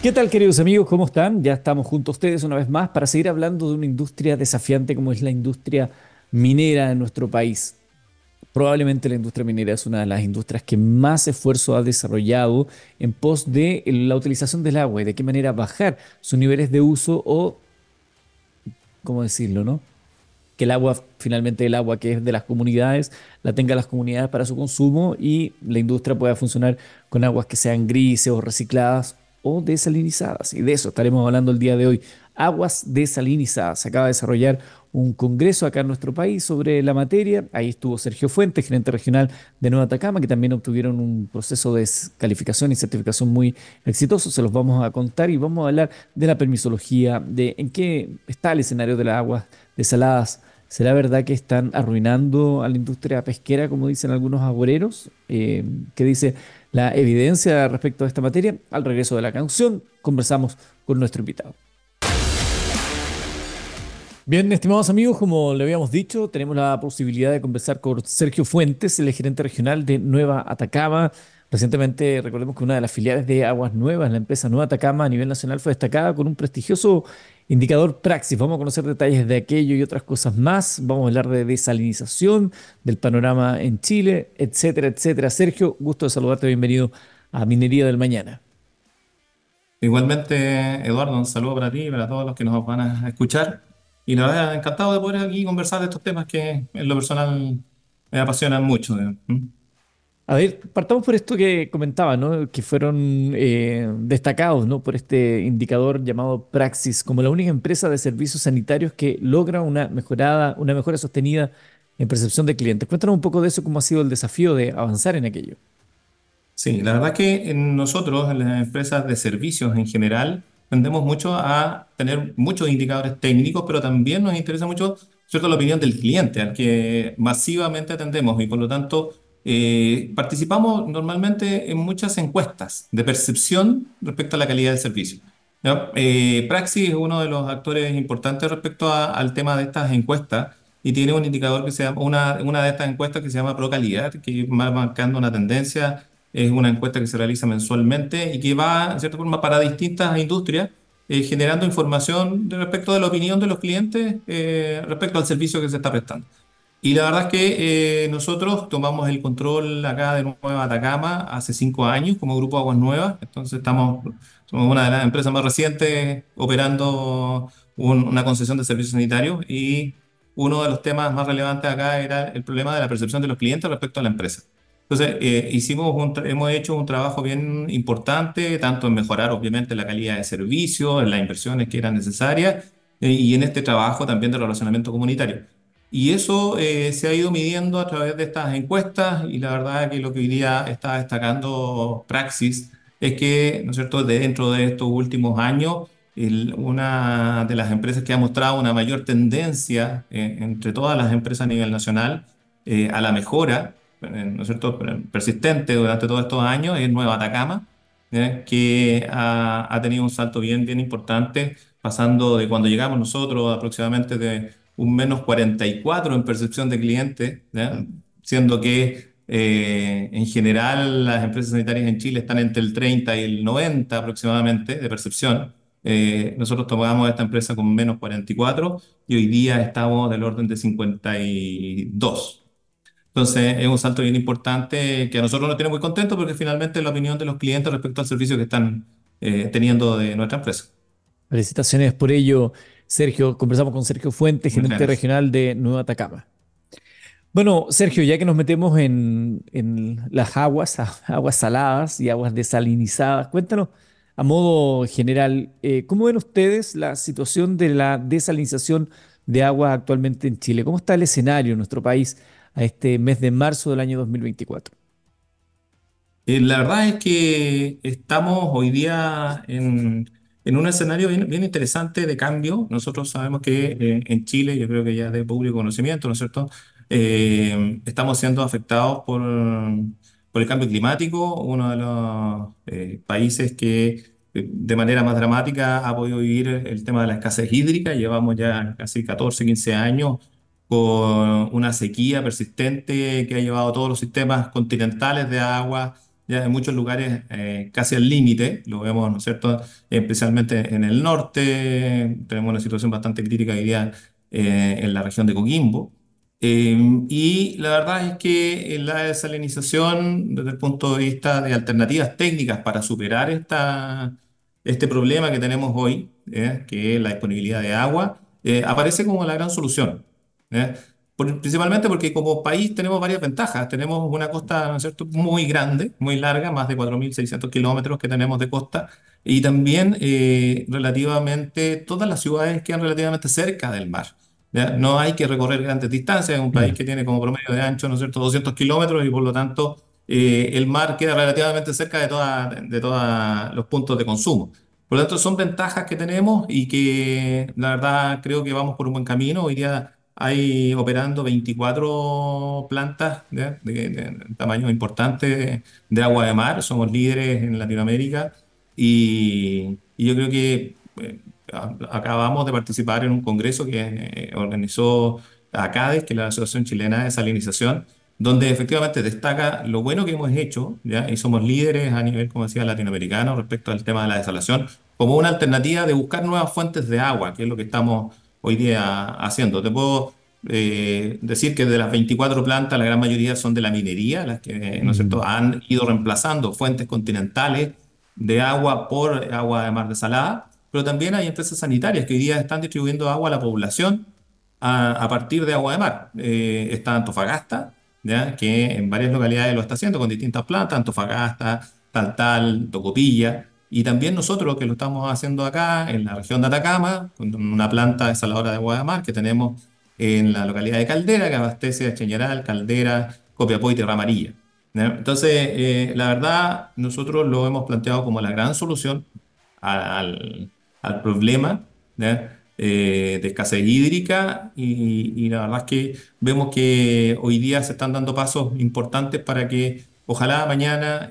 ¿Qué tal, queridos amigos? ¿Cómo están? Ya estamos junto a ustedes una vez más para seguir hablando de una industria desafiante como es la industria minera en nuestro país. Probablemente la industria minera es una de las industrias que más esfuerzo ha desarrollado en pos de la utilización del agua y de qué manera bajar sus niveles de uso o, ¿cómo decirlo, no? Que el agua, finalmente el agua que es de las comunidades, la tenga las comunidades para su consumo y la industria pueda funcionar con aguas que sean grises o recicladas o desalinizadas. Y de eso estaremos hablando el día de hoy. Aguas desalinizadas. Se acaba de desarrollar un congreso acá en nuestro país sobre la materia. Ahí estuvo Sergio Fuentes, gerente regional de Nueva Atacama, que también obtuvieron un proceso de calificación y certificación muy exitoso. Se los vamos a contar y vamos a hablar de la permisología, de en qué está el escenario de las aguas desaladas. ¿Será verdad que están arruinando a la industria pesquera, como dicen algunos agoreros? ¿Qué dice la evidencia respecto a esta materia? Al regreso de la canción, conversamos con nuestro invitado. Bien, estimados amigos, como le habíamos dicho, tenemos la posibilidad de conversar con Sergio Fuentes, el gerente regional de Nueva Atacama. Recientemente, recordemos que una de las filiales de Aguas Nuevas, la empresa Nueva Atacama a nivel nacional, fue destacada con un prestigioso indicador Praxis. Vamos a conocer detalles de aquello y otras cosas más. Vamos a hablar de desalinización, del panorama en Chile, etcétera, etcétera. Sergio, gusto de saludarte, bienvenido a Minería del Mañana. Igualmente, Eduardo, un saludo para ti y para todos los que nos van a escuchar. Y la verdad, encantado de poder aquí conversar de estos temas que en lo personal me apasionan mucho. ¿Mm? A ver, partamos por esto que comentaba, ¿no? Que fueron destacados, ¿no? Por este indicador llamado Praxis, como la única empresa de servicios sanitarios que logra una mejora sostenida en percepción de clientes. Cuéntanos un poco de eso, cómo ha sido el desafío de avanzar en aquello. Sí, la verdad que nosotros, en las empresas de servicios en general, tendemos mucho a tener muchos indicadores técnicos, pero también nos interesa mucho, ¿cierto?, la opinión del cliente, al que masivamente atendemos y por lo tanto participamos normalmente en muchas encuestas de percepción respecto a la calidad del servicio. ¿Ya? Praxis es uno de los actores importantes respecto al tema de estas encuestas y tiene un indicador que se llama, una de estas encuestas que se llama ProCalidad, que va marcando una tendencia. Es una encuesta que se realiza mensualmente y que va, en cierta forma, para distintas industrias, generando información respecto de la opinión de los clientes respecto al servicio que se está prestando. Y la verdad es que nosotros tomamos el control acá de Nueva Atacama hace 5 años como Grupo Aguas Nuevas. Entonces somos una de las empresas más recientes operando una concesión de servicios sanitarios y uno de los temas más relevantes acá era el problema de la percepción de los clientes respecto a la empresa. Entonces, hemos hecho un trabajo bien importante, tanto en mejorar obviamente la calidad de servicio, en las inversiones que eran necesarias, y en este trabajo también de relacionamiento comunitario. Y eso se ha ido midiendo a través de estas encuestas y la verdad que lo que hoy día está destacando Praxis es que, ¿no es cierto?, dentro de estos últimos años, una de las empresas que ha mostrado una mayor tendencia entre todas las empresas a nivel nacional a la mejora, ¿no es cierto?, persistente durante todos estos años es Nueva Atacama, que ha tenido un salto bien importante, pasando de cuando llegamos nosotros aproximadamente de un -44 en percepción de cliente, ¿ya? Siendo que en general las empresas sanitarias en Chile están entre el 30 y el 90 aproximadamente de percepción. Nosotros tomamos esta empresa con -44 y hoy día estamos del orden de 52. Entonces es un salto bien importante que a nosotros nos tiene muy contentos porque finalmente es la opinión de los clientes respecto al servicio que están teniendo de nuestra empresa. Felicitaciones por ello, Sergio. Conversamos con Sergio Fuentes, Muchas gerente gracias. regional de Nueva Atacama. Bueno, Sergio, ya que nos metemos en las aguas, aguas saladas y aguas desalinizadas, cuéntanos a modo general, ¿cómo ven ustedes la situación de la desalinización de agua actualmente en Chile? ¿Cómo está el escenario en nuestro país a este mes de marzo del año 2024? La verdad es que estamos hoy día en un escenario bien interesante de cambio. Nosotros sabemos que en Chile, yo creo que ya es de público conocimiento, ¿no es cierto? Estamos siendo afectados por el cambio climático, uno de los países que de manera más dramática ha podido vivir el tema de la escasez hídrica. Llevamos ya casi 14, 15 años con una sequía persistente que ha llevado a todos los sistemas continentales de agua ya en muchos lugares casi al límite, lo vemos, ¿no es cierto?, especialmente en el norte, tenemos una situación bastante crítica hoy día en la región de Coquimbo. Eh, y la verdad es que la desalinización, desde el punto de vista de alternativas técnicas para superar este problema que tenemos hoy, que es la disponibilidad de agua, aparece como la gran solución. ¿Eh? Principalmente porque como país tenemos varias ventajas. Tenemos una costa, ¿no es cierto?, muy grande, muy larga, más de 4.600 kilómetros que tenemos de costa, y también relativamente todas las ciudades quedan relativamente cerca del mar. ¿Ya? No hay que recorrer grandes distancias, es un país Claro. que tiene como promedio de ancho, ¿no es cierto?, 200 kilómetros, y por lo tanto el mar queda relativamente cerca de todos los puntos de consumo. Por lo tanto, son ventajas que tenemos y que la verdad creo que vamos por un buen camino. Hoy día hay operando 24 plantas de tamaño importante de agua de mar. Somos líderes en Latinoamérica y yo creo que acabamos de participar en un congreso que organizó ACADES, que es la Asociación Chilena de Salinización, donde efectivamente destaca lo bueno que hemos hecho, ¿ya? Y somos líderes a nivel, como decía, latinoamericano respecto al tema de la desalación, como una alternativa de buscar nuevas fuentes de agua, que es lo que estamos hoy día haciendo. Te puedo decir que de las 24 plantas, la gran mayoría son de la minería, las que, ¿no es cierto?, Mm, han ido reemplazando fuentes continentales de agua por agua de mar desalada, pero también hay empresas sanitarias que hoy día están distribuyendo agua a la población a partir de agua de mar. Está Antofagasta, ¿ya?, que en varias localidades lo está haciendo con distintas plantas, Antofagasta, Taltal, Tocopilla, y también nosotros que lo estamos haciendo acá en la región de Atacama, con una planta desaladora de agua de mar que tenemos en la localidad de Caldera, que abastece a Cheñaral, Caldera, Copiapó y Tierra Amarilla. ¿Ya? Entonces, la verdad, nosotros lo hemos planteado como la gran solución al problema, ¿ya?, de escasez hídrica, y la verdad es que vemos que hoy día se están dando pasos importantes para que ojalá mañana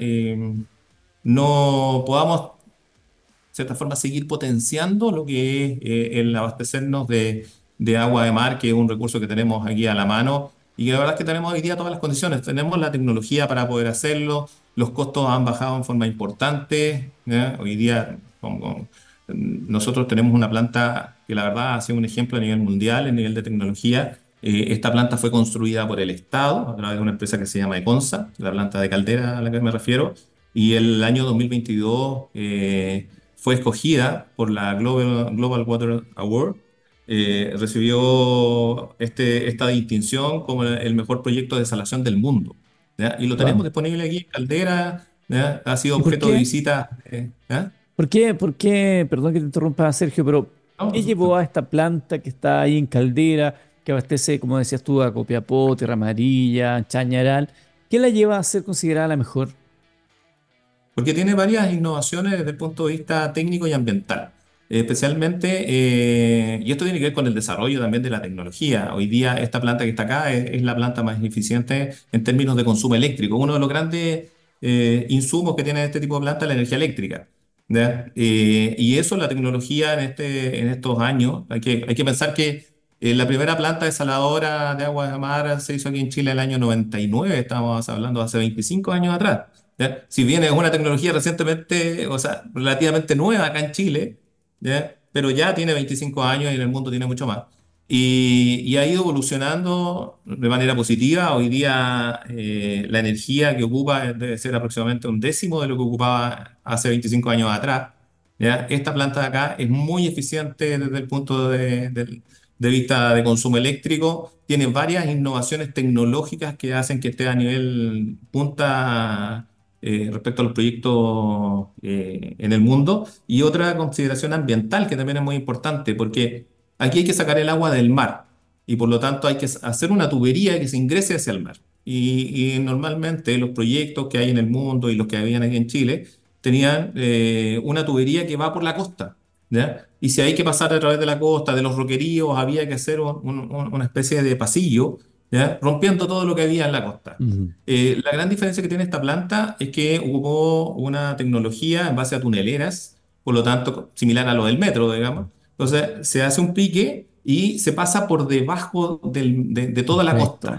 no podamos de cierta forma seguir potenciando lo que es el abastecernos de agua de mar, que es un recurso que tenemos aquí a la mano y que la verdad es que tenemos hoy día todas las condiciones. Tenemos la tecnología para poder hacerlo, los costos han bajado en forma importante, ¿ya? Hoy día nosotros tenemos una planta que la verdad ha sido un ejemplo a nivel mundial, en nivel de tecnología. Esta planta fue construida por el Estado a través de una empresa que se llama Econsa, la planta de Caldera a la que me refiero, y el año 2022 fue escogida por la Global Water Award. Recibió esta distinción como el mejor proyecto de desalación del mundo. ¿Ya? Y lo tenemos wow. disponible aquí en Caldera, ¿ya? Ha sido ¿Y por objeto de qué? visita. ¿Ya? ¿Por qué? Perdón que te interrumpa, Sergio, pero No, ¿qué por llevó supuesto. a esta planta que está ahí en Caldera, que abastece, como decías tú, a Copiapó, Tierra Amarilla, Chañaral? ¿Qué la lleva a ser considerada la mejor? Porque tiene varias innovaciones desde el punto de vista técnico y ambiental. Especialmente, y esto tiene que ver con el desarrollo también de la tecnología. Hoy día esta planta que está acá es la planta más eficiente en términos de consumo eléctrico. Uno de los grandes insumos que tiene este tipo de planta es la energía eléctrica. ¿Ya? Y eso, la tecnología en estos años, hay que pensar que la primera planta desaladora de agua de mar se hizo aquí en Chile en el año 99, estamos hablando de hace 25 años atrás. ¿Ya? Si bien es una tecnología recientemente, o sea, relativamente nueva acá en Chile, ¿ya?, pero ya tiene 25 años y en el mundo tiene mucho más. Y ha ido evolucionando de manera positiva. Hoy día la energía que ocupa debe ser aproximadamente un décimo de lo que ocupaba hace 25 años atrás. ¿Ya? Esta planta de acá es muy eficiente desde el punto de vista de consumo eléctrico. Tiene varias innovaciones tecnológicas que hacen que esté a nivel punta respecto a los proyectos en el mundo. Y otra consideración ambiental que también es muy importante, porque aquí hay que sacar el agua del mar y por lo tanto hay que hacer una tubería que se ingrese hacia el mar. Y normalmente los proyectos que hay en el mundo y los que habían aquí en Chile tenían una tubería que va por la costa. ¿Ya? Y si hay que pasar a través de la costa, de los roqueríos, había que hacer una especie de pasillo, ¿ya?, rompiendo todo lo que había en la costa. Ujú. La gran diferencia que tiene esta planta es que ocupó una tecnología en base a tuneleras, por lo tanto, similar a lo del metro, digamos. Entonces, se hace un pique y se pasa por debajo de toda la Perfecto. costa.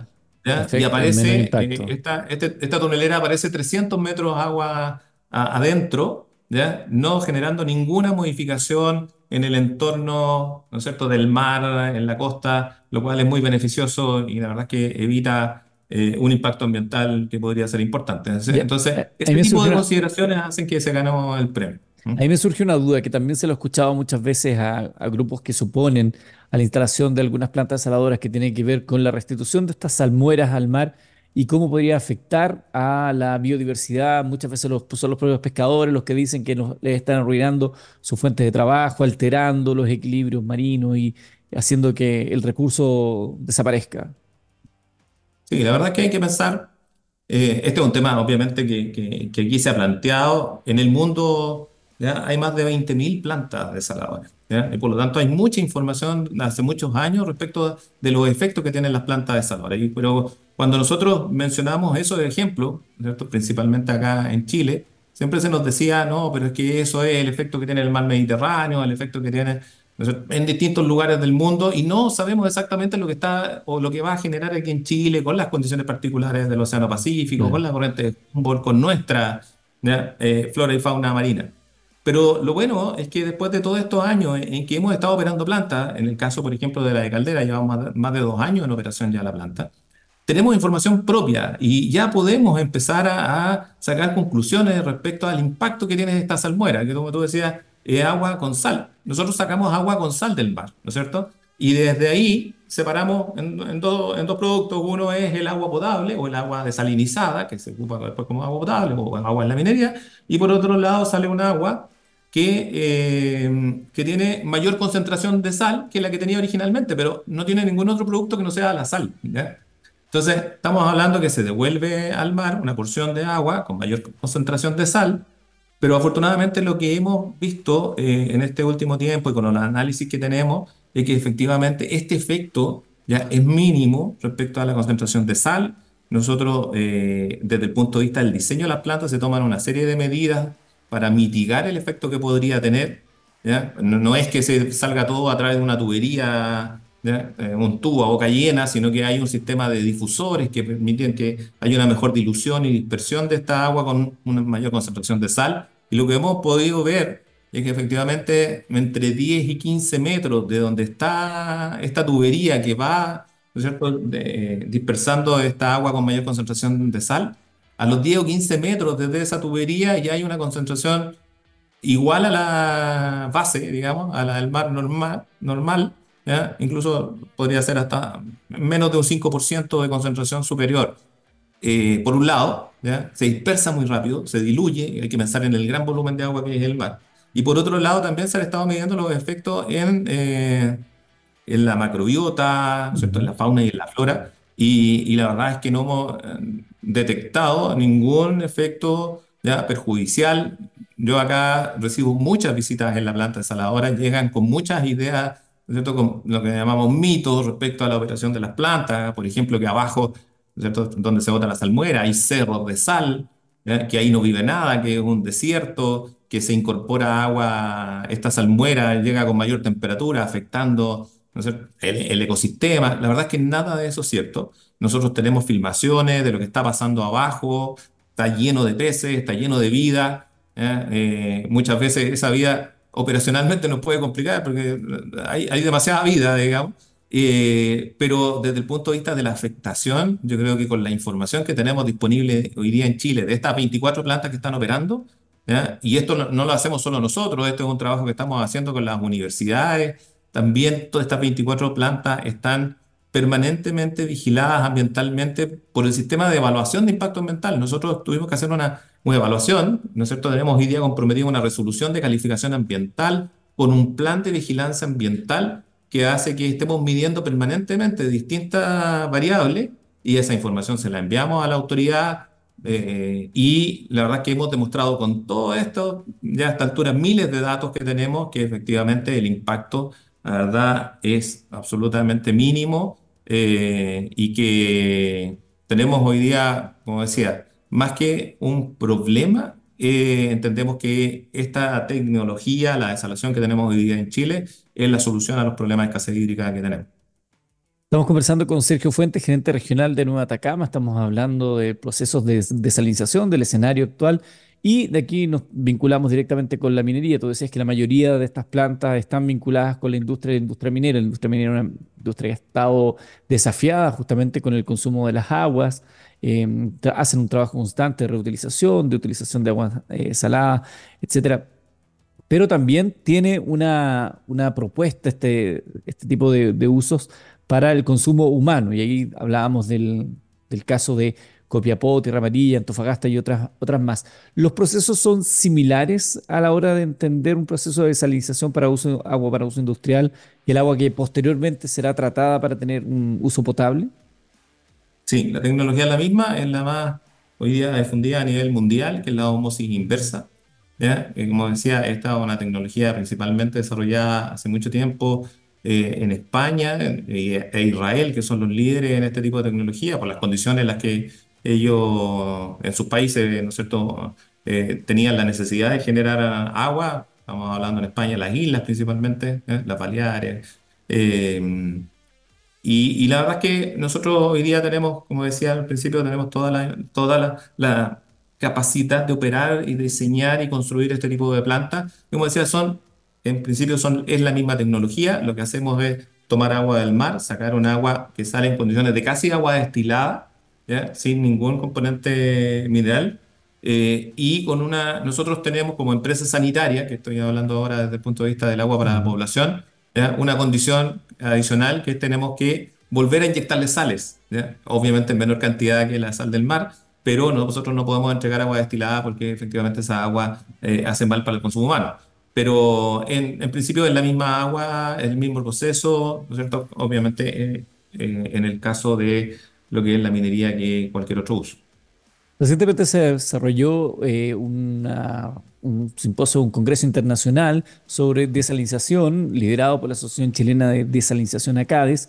¿ya? Y Perfecto, el menor aparece, impacto. esta tonelera aparece 300 metros agua adentro, ¿ya? No generando ninguna modificación en el entorno, ¿no es cierto?, del mar, en la costa, lo cual es muy beneficioso y la verdad es que evita un impacto ambiental que podría ser importante. Ya, Entonces, ahí este me tipo surgió de una, consideraciones hacen que se ganó el premio. ¿Mm? ahí me surge una duda que también se lo he escuchado muchas veces a grupos que suponen a la instalación de algunas plantas saladoras que tienen que ver con la restitución de estas salmueras al mar y cómo podría afectar a la biodiversidad. Muchas veces son los propios pescadores los que dicen que les están arruinando sus fuentes de trabajo, alterando los equilibrios marinos y haciendo que el recurso desaparezca. Sí, la verdad es que hay que pensar, este es un tema obviamente que aquí se ha planteado, en el mundo ya hay más de 20.000 plantas desaladoras, ¿ya? Y por lo tanto hay mucha información de hace muchos años respecto de los efectos que tienen las plantas desaladoras. Pero cuando nosotros mencionamos esos ejemplos, ¿cierto? Principalmente acá en Chile, siempre se nos decía, no, pero es que eso es el efecto que tiene el mar Mediterráneo, el efecto que tiene, ¿no es cierto?, en distintos lugares del mundo y no sabemos exactamente lo que está o lo que va a generar aquí en Chile con las condiciones particulares del Océano Pacífico, con Claro. la corriente de Humboldt, con nuestra, ¿ya?, flora y fauna marina. Pero lo bueno es que después de todos estos años en que hemos estado operando plantas, en el caso, por ejemplo, de la de Caldera, llevamos más de 2 años en operación ya la planta, tenemos información propia y ya podemos empezar a sacar conclusiones respecto al impacto que tiene esta salmuera, que como tú decías, es agua con sal. Nosotros sacamos agua con sal del mar, ¿no es cierto? Y desde ahí separamos en dos productos. Uno es el agua potable o el agua desalinizada, que se ocupa después como agua potable o agua en la minería. Y por otro lado sale un agua que tiene mayor concentración de sal que la que tenía originalmente, pero no tiene ningún otro producto que no sea la sal, ¿ya? Entonces, estamos hablando que se devuelve al mar una porción de agua con mayor concentración de sal, pero afortunadamente lo que hemos visto en este último tiempo y con los análisis que tenemos es que efectivamente este efecto ya es mínimo respecto a la concentración de sal. Nosotros, desde el punto de vista del diseño de las plantas, se toman una serie de medidas para mitigar el efecto que podría tener, ¿ya? No, no es que se salga todo a través de una tubería, ¿ya? Un tubo a boca llena, sino que hay un sistema de difusores que permiten que haya una mejor dilución y dispersión de esta agua con una mayor concentración de sal. Y lo que hemos podido ver es que efectivamente entre 10 y 15 metros de donde está esta tubería que va, ¿no es cierto?, dispersando esta agua con mayor concentración de sal, a los 10 o 15 metros desde esa tubería ya hay una concentración igual a la base, digamos, a la del mar normal, ¿ya? Incluso podría ser hasta menos de un 5% de concentración superior. Por un lado, ¿ya?, se dispersa muy rápido, se diluye, hay que pensar en el gran volumen de agua que es el mar. Y por otro lado, también se han estado midiendo los efectos en la macrobiota, ¿no es cierto?, en Ujú. la fauna y en la flora, y la verdad es que no hemos detectado ningún efecto ya perjudicial. Yo acá recibo muchas visitas en la planta desaladora, llegan con muchas ideas, ¿no es cierto?, con lo que llamamos mitos respecto a la operación de las plantas, por ejemplo, que abajo, ¿no es cierto?, donde se bota la salmuera, hay cerros de sal, ¿ya?, que ahí no vive nada, que es un desierto, que se incorpora agua, esta salmuera llega con mayor temperatura, afectando, ¿no es cierto?, el ecosistema. La verdad es que nada de eso es cierto. Nosotros tenemos filmaciones de lo que está pasando abajo, está lleno de peces, está lleno de vida. ¿Ya? Muchas veces esa vida operacionalmente nos puede complicar porque hay demasiada vida, digamos. Pero desde el punto de vista de la afectación, yo creo que con la información que tenemos disponible hoy día en Chile, de estas 24 plantas que están operando, ¿ya?, y esto no lo hacemos solo nosotros, esto es un trabajo que estamos haciendo con las universidades, también todas estas 24 plantas están permanentemente vigiladas ambientalmente por el sistema de evaluación de impacto ambiental. Nosotros tuvimos que hacer una evaluación, ¿no es cierto? Tenemos hoy día comprometido una resolución de calificación ambiental con un plan de vigilancia ambiental que hace que estemos midiendo permanentemente distintas variables y esa información se la enviamos a la autoridad. Y la verdad es que hemos demostrado con todo esto, ya a esta altura, miles de datos que tenemos, que efectivamente el impacto, la verdad, es absolutamente mínimo, y que tenemos hoy día, como decía, más que un problema, entendemos que esta tecnología, la desalación que tenemos hoy día en Chile, es la solución a los problemas de escasez hídrica que tenemos. Estamos conversando con Sergio Fuentes, gerente regional de Nueva Atacama. Estamos hablando de procesos de desalinización, del escenario actual, y de aquí nos vinculamos directamente con la minería. Tú decías que la mayoría de estas plantas están vinculadas con la industria minera. La industria minera es una industria que ha estado desafiada justamente con el consumo de las aguas. Hacen un trabajo constante de reutilización, de utilización de agua salada, etcétera, pero también tiene una propuesta este tipo de usos para el consumo humano. Y ahí hablábamos del caso de Copiapó, Tierra Amarilla, Antofagasta y otras más. ¿Los procesos son similares a la hora de entender un proceso de desalinización para agua para uso industrial y el agua que posteriormente será tratada para tener un uso potable? Sí, la tecnología es la misma, es la más hoy día difundida a nivel mundial, que es la ósmosis inversa. ¿Ya? Como decía, esta es una tecnología principalmente desarrollada hace mucho tiempo en España e Israel, que son los líderes en este tipo de tecnología, por las condiciones en las que ellos en sus países, ¿no es cierto?, tenían la necesidad de generar agua. Estamos hablando en España, las islas principalmente, las Baleares. Y la verdad es que nosotros hoy día tenemos, como decía al principio, tenemos la capacidad de operar y diseñar y construir este tipo de plantas. Como decía, en principio es la misma tecnología. Lo que hacemos es tomar agua del mar, sacar un agua que sale en condiciones de casi agua destilada, ¿ya? Sin ningún componente mineral. Nosotros tenemos como empresa sanitaria, que estoy hablando ahora desde el punto de vista del agua para la Ujú. población, ¿ya? Una condición adicional que tenemos que volver a inyectarle sales, ¿ya? Obviamente en menor cantidad que la sal del mar, pero nosotros no podemos entregar agua destilada porque efectivamente esa agua hace mal para el consumo humano. Pero en principio es la misma agua, el mismo proceso, ¿no es cierto? Obviamente en el caso de lo que es la minería que cualquier otro uso. Recientemente se desarrolló un simposio, un congreso internacional sobre desalinización, liderado por la Asociación Chilena de Desalinización ACADES.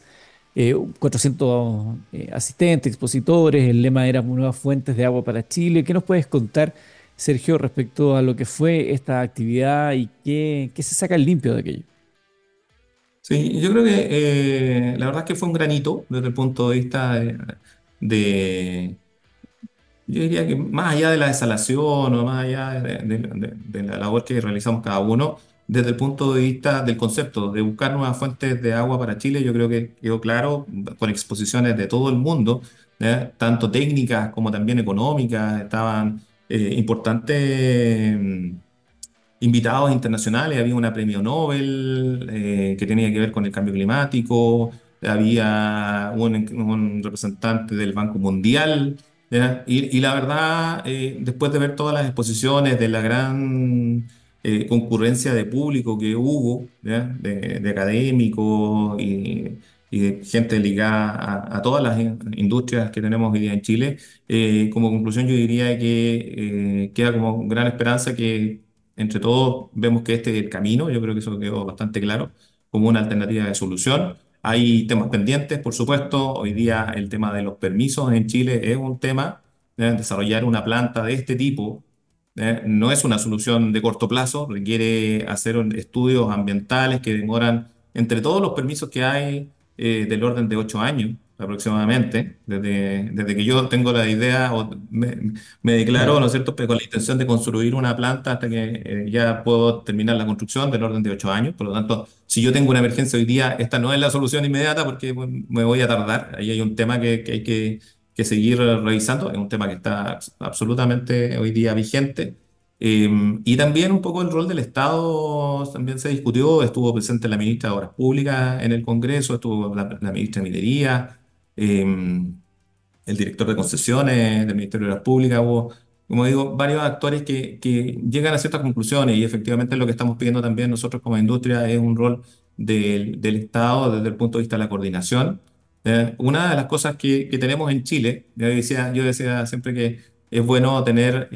400 asistentes, expositores. El lema era Nuevas fuentes de agua para Chile. ¿Qué nos puedes contar, Sergio, respecto a lo que fue esta actividad y qué se saca el limpio de aquello? Sí, yo creo que la verdad es que fue un granito desde el punto de vista de yo diría que más allá de la desalación o más allá de la labor que realizamos cada uno, desde el punto de vista del concepto de buscar nuevas fuentes de agua para Chile, yo creo que quedó claro con exposiciones de todo el mundo, ¿ya? Tanto técnicas como también económicas, estaban importantes invitados internacionales, había una premio Nobel que tenía que ver con el cambio climático, había un representante del Banco Mundial, ¿ya? Y la verdad, después de ver todas las exposiciones, de la gran concurrencia de público que hubo, ¿ya? De académicos y de gente ligada a todas las industrias que tenemos hoy día en Chile, como conclusión yo diría que queda como gran esperanza que entre todos vemos que este es el camino, yo creo que eso quedó bastante claro, como una alternativa de solución. Hay temas pendientes, por supuesto. Hoy día el tema de los permisos en Chile es un tema. Desarrollar una planta de este tipo no es una solución de corto plazo, requiere hacer estudios ambientales que demoran, entre todos los permisos que hay, del orden de 8 años aproximadamente, desde que yo tengo la idea o me declaro, Claro. ¿no es cierto?, con la intención de construir una planta hasta que ya puedo terminar la construcción del orden de 8 años. Por lo tanto, si yo tengo una emergencia hoy día, esta no es la solución inmediata porque bueno, me voy a tardar. Ahí hay un tema que hay que seguir revisando, es un tema que está absolutamente hoy día vigente. Y también un poco el rol del Estado también se discutió, estuvo presente la ministra de Obras Públicas en el Congreso, estuvo la ministra de Minería. El director de concesiones del Ministerio de Obras Públicas, hubo, como digo, varios actores que llegan a ciertas conclusiones y efectivamente lo que estamos pidiendo también nosotros como industria es un rol del Estado desde el punto de vista de la coordinación. Una de las cosas que tenemos en Chile, yo decía siempre que es bueno tener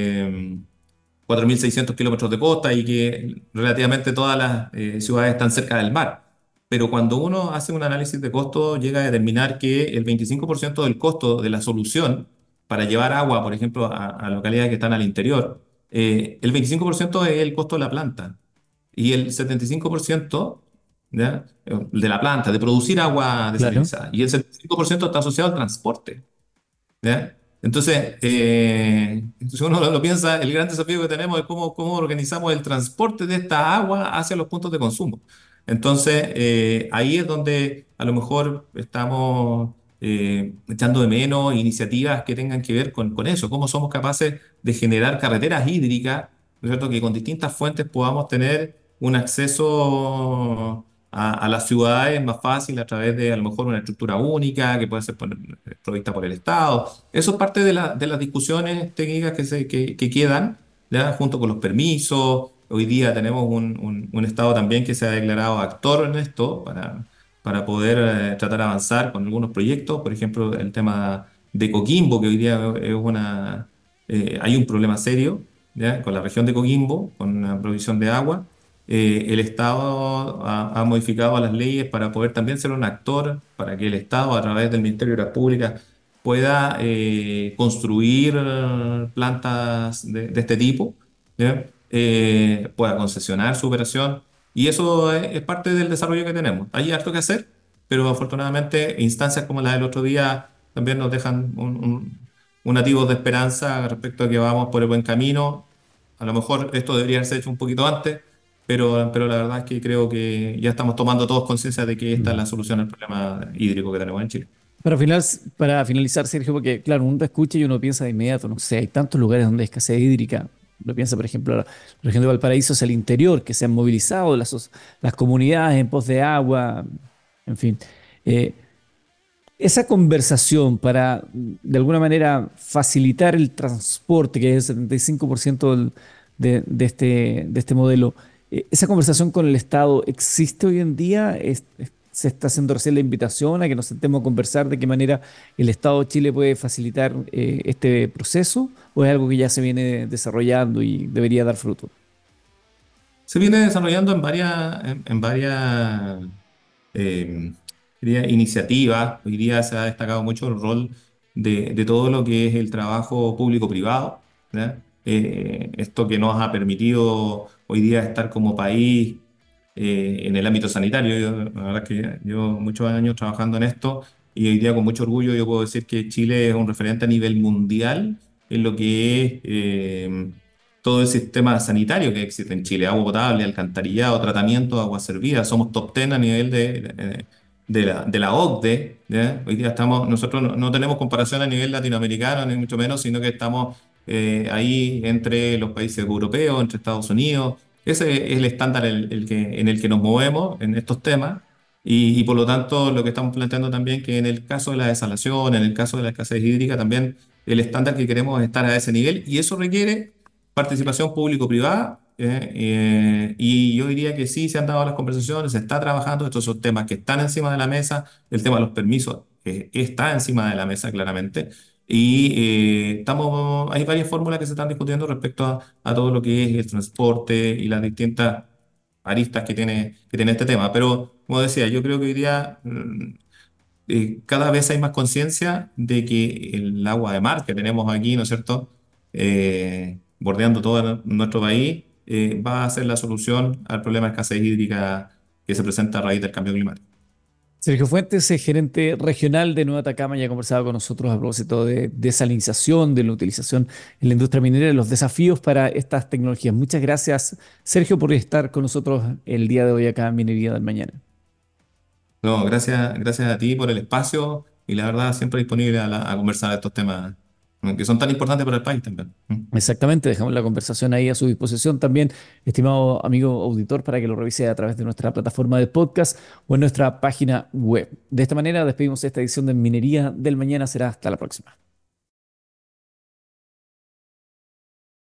4.600 kilómetros de costa y que relativamente todas las ciudades están cerca del mar. Pero cuando uno hace un análisis de costo, llega a determinar que el 25% del costo de la solución para llevar agua, por ejemplo, a localidades que están al interior, el 25% es el costo de la planta y el 75% ¿ya? De la planta, de producir agua Claro. desalinizada. Y el 75% está asociado al transporte. ¿Ya? Entonces uno lo piensa, el gran desafío que tenemos es cómo organizamos el transporte de esta agua hacia los puntos de consumo. Entonces, ahí es donde a lo mejor estamos echando de menos iniciativas que tengan que ver con eso, cómo somos capaces de generar carreteras hídricas, ¿no es cierto? Que con distintas fuentes podamos tener un acceso a las ciudades más fácil a través de a lo mejor una estructura única que puede ser provista por el Estado. Eso es parte de las discusiones técnicas que quedan, ¿ya? Junto con los permisos. Hoy día tenemos un Estado también que se ha declarado actor en esto para poder tratar de avanzar con algunos proyectos. Por ejemplo, el tema de Coquimbo, que hoy día hay un problema serio, ¿ya? Con la región de Coquimbo, con la provisión de agua. El Estado ha modificado las leyes para poder también ser un actor, para que el Estado, a través del Ministerio de Obras Públicas, pueda construir plantas de este tipo, ¿ya? Pueda concesionar su operación. Y eso es parte del desarrollo que tenemos. Hay harto que hacer, pero afortunadamente instancias como la del otro día también nos dejan un atisbo de esperanza respecto a que vamos por el buen camino. A lo mejor esto debería haberse hecho un poquito antes, pero la verdad es que creo que ya estamos tomando todos conciencia de que esta es Mm. la solución al problema hídrico que tenemos en Chile. Para finalizar, Sergio, porque claro, uno te escucha y uno piensa de inmediato, no sé, hay tantos lugares donde hay escasez hídrica. Uno piensa, por ejemplo, la región de Valparaíso hacia el interior, que se han movilizado las comunidades en pos de agua, en fin. Eh, Esa conversación para, de alguna manera, facilitar el transporte, que es el 75% de este modelo, ¿esa conversación con el Estado existe hoy en día? ¿Se está haciendo recién la invitación a que nos sentemos a conversar de qué manera el Estado de Chile puede facilitar este proceso? ¿O es algo que ya se viene desarrollando y debería dar fruto? Se viene desarrollando en varias eh, diría, iniciativas. Hoy día se ha destacado mucho el rol de todo lo que es el trabajo público-privado, ¿ya? Esto que nos ha permitido hoy día estar como país en el ámbito sanitario. La verdad es que llevo muchos años trabajando en esto y hoy día con mucho orgullo yo puedo decir que Chile es un referente a nivel mundial en lo que es todo el sistema sanitario que existe en Chile: agua potable, alcantarillado, tratamiento de agua servida. Somos top 10 a nivel de la OCDE, ¿ya? Hoy día nosotros no tenemos comparación a nivel latinoamericano, ni mucho menos, sino que estamos ahí entre los países europeos, entre Estados Unidos. Ese es el estándar en el que nos movemos en estos temas. Y por lo tanto, lo que estamos planteando también que en el caso de la desalación, en el caso de la escasez hídrica, también el estándar que queremos es estar a ese nivel, y eso requiere participación público-privada. Y yo diría que sí, se han dado las conversaciones, se está trabajando. Estos son temas que están encima de la mesa. El tema de los permisos está encima de la mesa, claramente. Y hay varias fórmulas que se están discutiendo respecto a todo lo que es el transporte y las distintas aristas que tiene este tema. Pero, como decía, yo creo que hoy día cada vez hay más conciencia de que el agua de mar que tenemos aquí, ¿no es cierto?, bordeando todo nuestro país, va a ser la solución al problema de escasez hídrica que se presenta a raíz del cambio climático. Sergio Fuentes, gerente regional de Nueva Atacama, ya ha conversado con nosotros a propósito de desalinización, de la utilización en la industria minera, y los desafíos para estas tecnologías. Muchas gracias, Sergio, por estar con nosotros el día de hoy acá en Minería del Mañana. No, gracias a ti por el espacio y la verdad siempre disponible a conversar de estos temas que son tan importantes para el país también. Exactamente, dejamos la conversación ahí a su disposición también, estimado amigo auditor, para que lo revise a través de nuestra plataforma de podcast o en nuestra página web. De esta manera despedimos esta edición de Minería del Mañana. Será hasta la próxima.